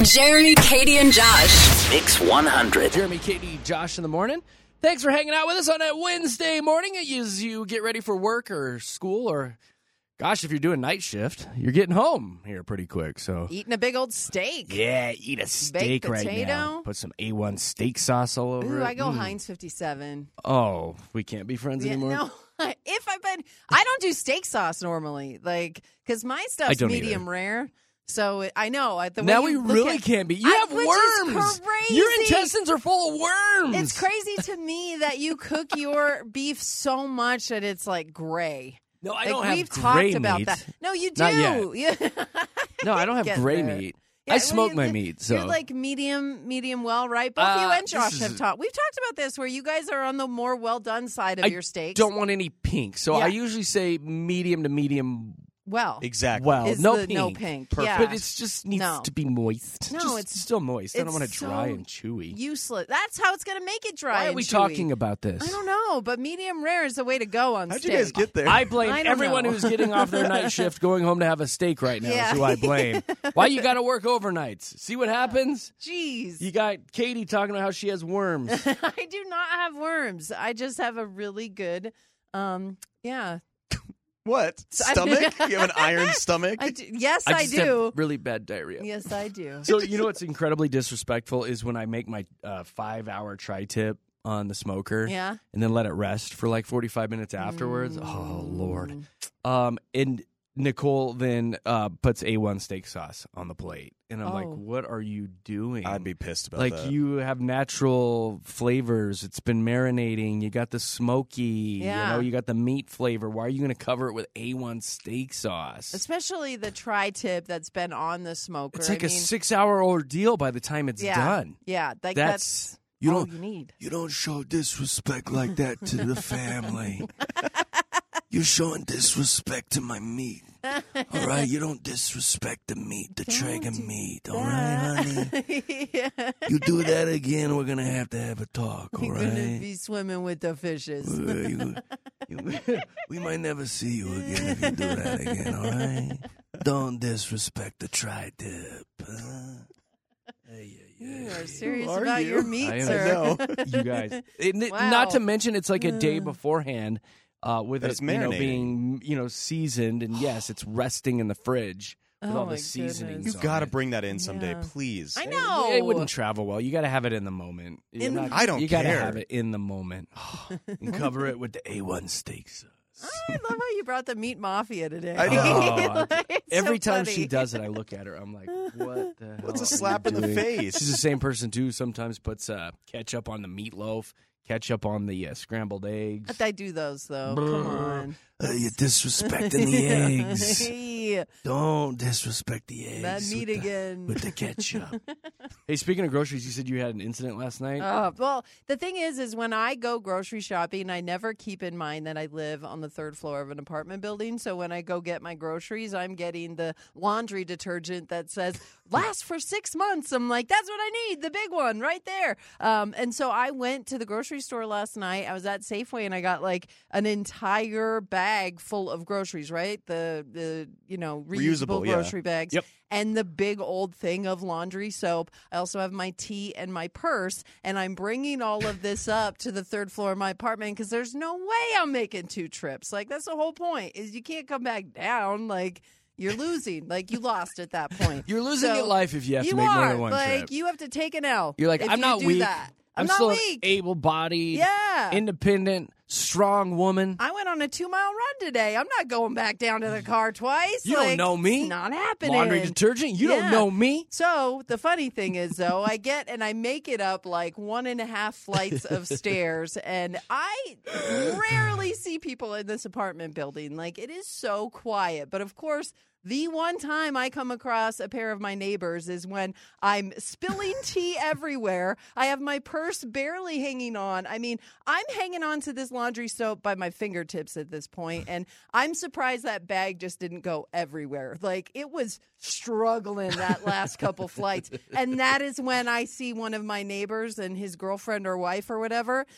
Jeremy, Katie, and Josh. Mix 100. Jeremy, Katie, Josh in the morning. Thanks for hanging out with us on a Wednesday morning as you get ready for work or school or, gosh, if you're doing night shift, you're getting home here pretty quick. So Eating a big old steak. yeah, eat a steak right potato. now. Put some A1 steak sauce all over Ooh, it. I go Heinz 57. Oh, we can't be friends Yeah, anymore? no, I don't do steak sauce normally, because my stuff's don't medium rare. So I know. Now we really can't be. You have which worms. is crazy. Your intestines are full of worms. It's crazy to me that you cook your beef so much that it's like gray. No, I Like, don't have we've gray talked about meat. that. No, you do. Not yet. Yeah. No, I don't have Get gray there. meat. Yeah, I well, smoke my meat. So you're like medium well, right? Both you and Josh have talked. We've talked about this where you guys are on the more well done side of your steaks. don't want any pink, so Yeah. I usually say medium to medium. well. Exactly. Well, Is no the pink. no pink. Perfect. Yeah. But it just needs No. to be moist. No, Just it's- still moist. I don't it's want it dry so and chewy. Useless. That's how it's going to make it dry. Why are and we chewy. talking about this? I don't know, but medium rare is the way to go on How'd steak. you guys get there? I blame I don't everyone know. who's getting off their night shift going home to have a steak right now Yeah. is who I blame. Why you got to work overnights? See what happens? Jeez. You got Katie talking about how she has worms. I do not have worms. I just have a really good, yeah. What? Stomach? You have an iron stomach? Yes, I just have do. really bad diarrhea. Yes, I do. So you know what's incredibly disrespectful is when I make my 5-hour tri-tip on the smoker, Yeah. and then let it rest for like 45 minutes afterwards. Oh Lord! And Nicole then puts A1 steak sauce on the plate, and I'm like, Oh. "What are you doing?" I'd be pissed about like that. you have natural flavors. It's been marinating. You got the smoky. Yeah. You got the meat flavor. Why are you going to cover it with A1 steak sauce? Especially the tri-tip that's been on the smoker. It's like I a mean, 6-hour ordeal by the time it's yeah, done. Yeah, like That's- that's you all don't- you need. You don't show disrespect like that to the family. You're showing disrespect to my meat. All right? You don't disrespect the meat, the Traeger meat. All right, honey? Yeah. You do that again, we're going to have a talk, all You're gonna right? be swimming with the fishes. We might never see you again if you do that again, all right? Don't disrespect the tri-tip. You are serious are about you? your meat, I sir. know. You guys. Wow. Not to mention, it's like a day beforehand with That it it's marinating. being seasoned, and yes, it's resting in the fridge with Oh, all my the seasonings. goodness. You've got to on it. bring that in someday, Yeah. please. I know. It wouldn't travel well. You got to have it in the moment. You're not- I don't You got to care. have it in the moment and cover it with the A1 steak sauce. I love how you brought the meat mafia today. I know. It's Every so time funny. she does it, I look at her. I'm like, what the hell? What's a are slap you in the doing? face? She's the same person too. Sometimes puts ketchup on the meatloaf, ketchup on the scrambled eggs. I do those though. Come on. You're disrespecting the eggs. Hey, Don't disrespect the eggs. that meat with again. with the ketchup. Hey, speaking of groceries, you said you had an incident last night. Well, the thing is when I go grocery shopping, I never keep in mind that I live on the third floor of an apartment building. So when I go get my groceries, I'm getting the laundry detergent that says lasts for 6 months. I'm like, that's what I need, the big one right there. And so I went to the grocery store last night. I was at Safeway and I got like an entire bag full of groceries, right? The reusable Reusable, yeah. grocery bags. Yep. And the big old thing of laundry soap. I also have my tea and my purse, and I'm bringing all of this up to the third floor of my apartment because there's no way I'm making 2 trips. Like, that's the whole point, is you can't come back down. Like, you're losing. Like, you lost at that point. You're losing So, your life if you have to you make more are. than one Like, trip. you have to take an L. You're like, if I'm you not do weak. That. I'm not still weak. an able-bodied, Yeah. independent, strong woman. I went on a 2-mile run today. I'm not going back down to the car twice. You don't Like, know me. It's not happening. Laundry detergent. You Yeah. don't know me. So the funny thing is, though, I get and I make it up like 1.5 flights of stairs, and I rarely see people in this apartment building. Like, it is so quiet. But of course, the one time I come across a pair of my neighbors is when I'm spilling tea everywhere. I have my purse barely hanging on. I mean, I'm hanging on to this laundry soap by my fingertips at this point, and I'm surprised that bag just didn't go everywhere. Like, it was struggling that last couple flights. And that is when I see one of my neighbors and his girlfriend or wife or whatever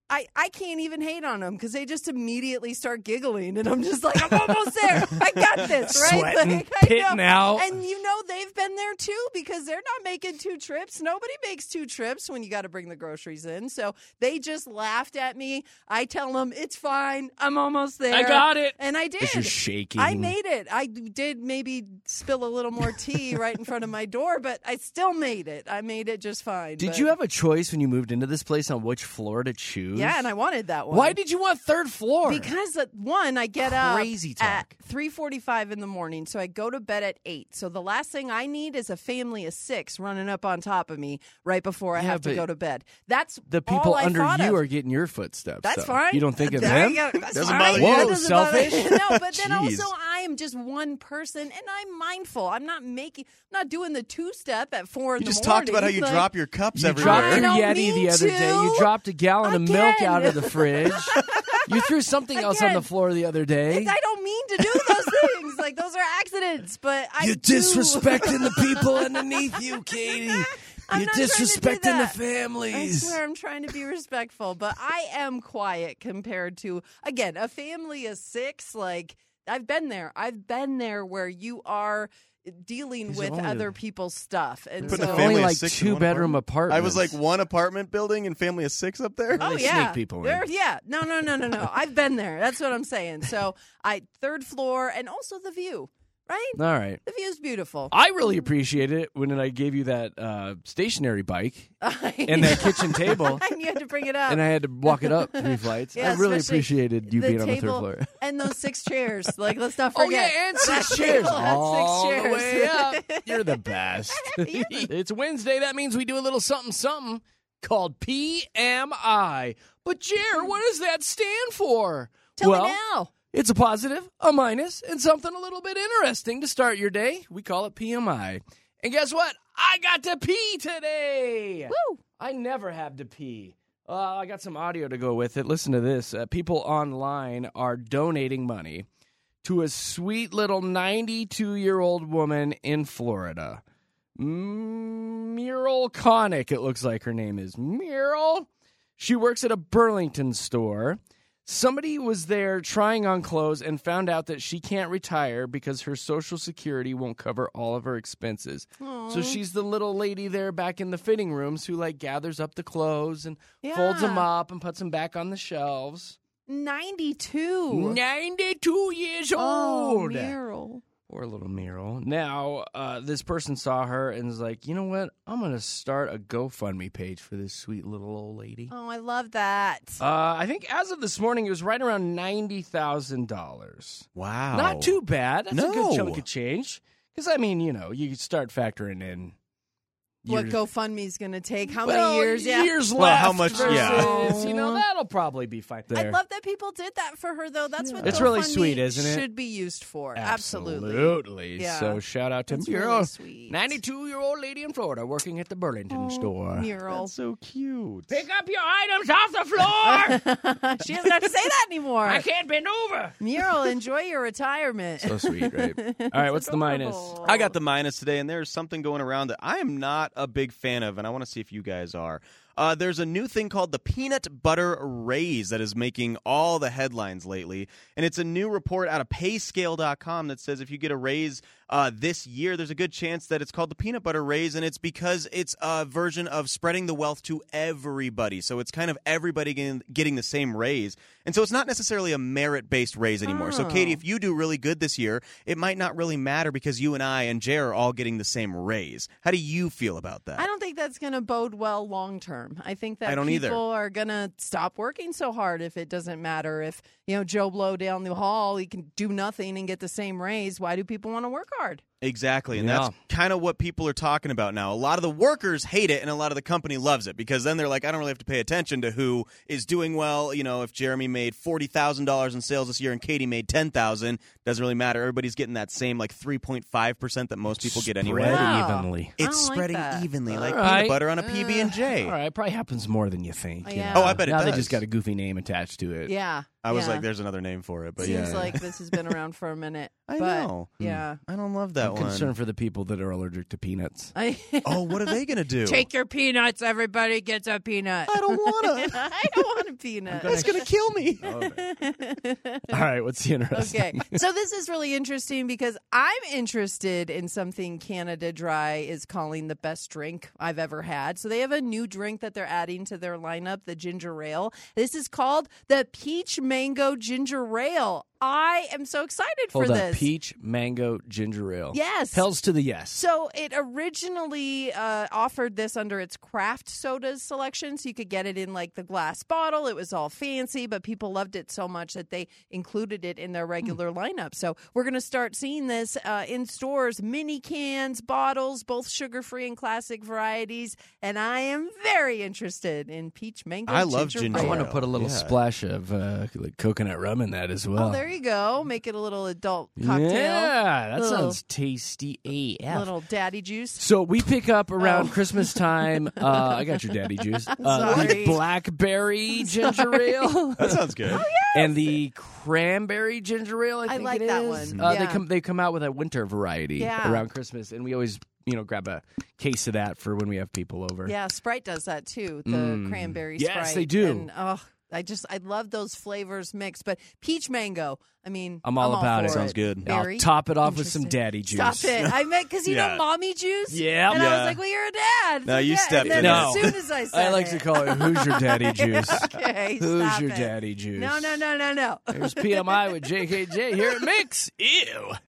I can't even hate on them because they just immediately start giggling, and I'm just like, I'm almost there. I got this, right? Sweating, Like, I pitting know. out. And they've been there too because they're not making 2 trips. Nobody makes 2 trips when you got to bring the groceries in. So they just laughed at me. I tell them it's fine. I'm almost there. I got it. And I did. You're shaking. I made it. I did maybe spill a little more tea right in front of my door, but I still made it. I made it just fine. Did but- you have a choice when you moved into this place on which floor to choose? Yeah, and I wanted that one. Why did you want 3rd floor? Because one, I get Crazy up at talk. 3:45 in the morning, so I go to bed at 8. So the last thing I need is a family of 6 running up on top of me right before I Yeah, have to but go to bed. That's the people all I under thought you of. are getting your footsteps. That's though. fine. You don't think of There them? you go. That's Doesn't fine. bother That you. doesn't bother me. Selfish? No, but then Jeez. also I am just one person, and I'm mindful. I'm not doing the 2-step at 4 in You the just morning. talked about how you Like, drop your cups You everywhere. dropped your I don't Yeti mean the other day. You to. dropped a gallon of milk Again. out of the fridge. You threw something else on the Again. floor the other day. I don't mean to do those things. Like, those are accidents, but I You're do. disrespecting the people underneath you, Katie. I'm You're not trying to do disrespecting the that. I families. swear I'm trying to be respectful, but I am quiet compared to, again, a family of 6. Like, I've been there. I've been there where you are dealing These with are only other the- people's stuff. And Putting so, a Only family of like 6 in one 2-bedroom apartment? I was like apartments. one apartment building and family of 6 up there. oh They yeah, sneak people in. Yeah, no. I've been there. That's what I'm saying. So 3rd floor, and also the view, right? All right. The view's beautiful. I really appreciated it when I gave you that stationary bike and that kitchen table, And you had to bring it up. and I had to walk it up 3 flights. Yeah, I really especially appreciated you the being on the 3rd table floor. and those 6 chairs. Like, let's not Oh, forget. yeah, and that 6 chairs. table had 6 All chairs. the way up. You're the best. You're It's Wednesday. That means we do a little something called PMI. But, Jer, what does that stand for? Tell well, me now. It's a positive, a minus, and something a little bit interesting to start your day. We call it PMI. And guess what? I got to pee today. Woo. I never have to pee. I got some audio to go with it. Listen to this. People online are donating money to a sweet little 92-year-old woman in Florida. Muriel Connick, it looks like her name is. Muriel. She works at a Burlington store. Somebody was there trying on clothes and found out that she can't retire because her Social Security won't cover all of her expenses. So she's the little lady there back in the fitting rooms who like gathers up the clothes and folds them Yeah. up and puts them back on the shelves. 92. 92 years Oh, old. Meryl. Poor little Meryl. Now, this person saw her and was like, you know what? I'm going to start a GoFundMe page for this sweet little old lady. Oh, I love that. I think as of this morning, it was right around $90,000. Wow. Not too bad. That's a No. good chunk of change. Because, I mean, you start factoring in What years- GoFundMe's going to take? How well, many years? Yeah. Years Well, left. how much- yeah. versus, that'll probably be fine. I There. love that people did that for her, though. That's what It's really GoFundMe sweet, isn't it? should be used for. Absolutely. Absolutely. Yeah. So shout out to That's Muriel, really sweet. 92-year-old lady in Florida working at the Burlington store. Mural. That's so cute. Pick up your items off the floor. She doesn't have to say that anymore. I can't bend over. Mural, enjoy your retirement. So sweet, right? All right, what's the minus? Adorable. I got the minus today, and there's something going around that I am not a big fan of, and I want to see if you guys are. There's a new thing called the peanut butter raise that is making all the headlines lately. And it's a new report out of payscale.com that says if you get a raise this year, there's a good chance that it's called the peanut butter raise. And it's because it's a version of spreading the wealth to everybody. So it's kind of everybody getting the same raise. And so it's not necessarily a merit-based raise anymore. So, Katie, if you do really good this year, it might not really matter because you and I and Jay are all getting the same raise. How do you feel about that? I don't think that's going to bode well long term. I think that I don't either. people are going to stop working so hard if it doesn't matter. If, Joe Blow down the hall, he can do nothing and get the same raise. Why do people want to work hard? Exactly, and Yeah. that's kind of what people are talking about now. A lot of the workers hate it, and a lot of the company loves it because then they're like, I don't really have to pay attention to who is doing well. If Jeremy made $40,000 in sales this year and Katie made $10,000, doesn't really matter. Everybody's getting that same 3.5% that most people get anyway. Spread Wow. evenly. I It's don't like spreading that. evenly, like All right. peanut butter on a PB&J. All right, probably happens more than you think. Yeah. Oh, I bet it now does. they just got a goofy name attached to it. Yeah. I was Yeah. like, there's another name for it, but Seems yeah. like this has been around for a minute. I but, know. Yeah. I don't love that I'm one. concerned for the people that are allergic to peanuts. Oh, what are they going to do? Take your peanuts. Everybody gets a peanut. I don't want to. I don't want a peanut. That's going to kill me. All right, what's the interesting? Okay, so this is really interesting because I'm interested in something Canada Dry is calling the best drink I've ever had. So they have a new drink that they're adding to their lineup, the ginger ale. This is called the Peach Mango Ginger Ale. I am so excited for Hold up, this. peach, mango, ginger ale. Yes. Hells to the yes. So it originally offered this under its craft sodas selection, so you could get it in like the glass bottle. It was all fancy, but people loved it so much that they included it in their regular lineup. So we're going to start seeing this in stores, mini cans, bottles, both sugar-free and classic varieties. And I am very interested in peach mango. I love ginger I ale. want to ale. put a little Yeah. splash of like coconut rum in that as well. Oh, there you go. Make it a little adult cocktail. Yeah, that Little- sounds tasty AF. Little daddy juice. So we pick up around Oh. Christmas time. I got your daddy juice. Sorry. The blackberry ginger ale That sounds good. and the cranberry ginger ale. I think like it that is. one. They Yeah. they come out with a winter variety Yeah. around Christmas, and we always grab a case of that for when we have people over. Yeah, Sprite does that too. The cranberry Yes, Sprite. they do. And, I love those flavors mixed. But peach mango, I mean, I'm all about for it. Sounds good. Very I'll top it off with some interesting. daddy juice. Stop it! I meant because Yeah. mommy juice. Yeah. and I Yeah. was like, well, you're a dad. No, you Dad. stepped and then in it. As soon as I said I like to it. call it "Who's your daddy juice?" Okay, Who's stop your it. daddy juice? No. There's PMI with JKJ here at Mix. Ew.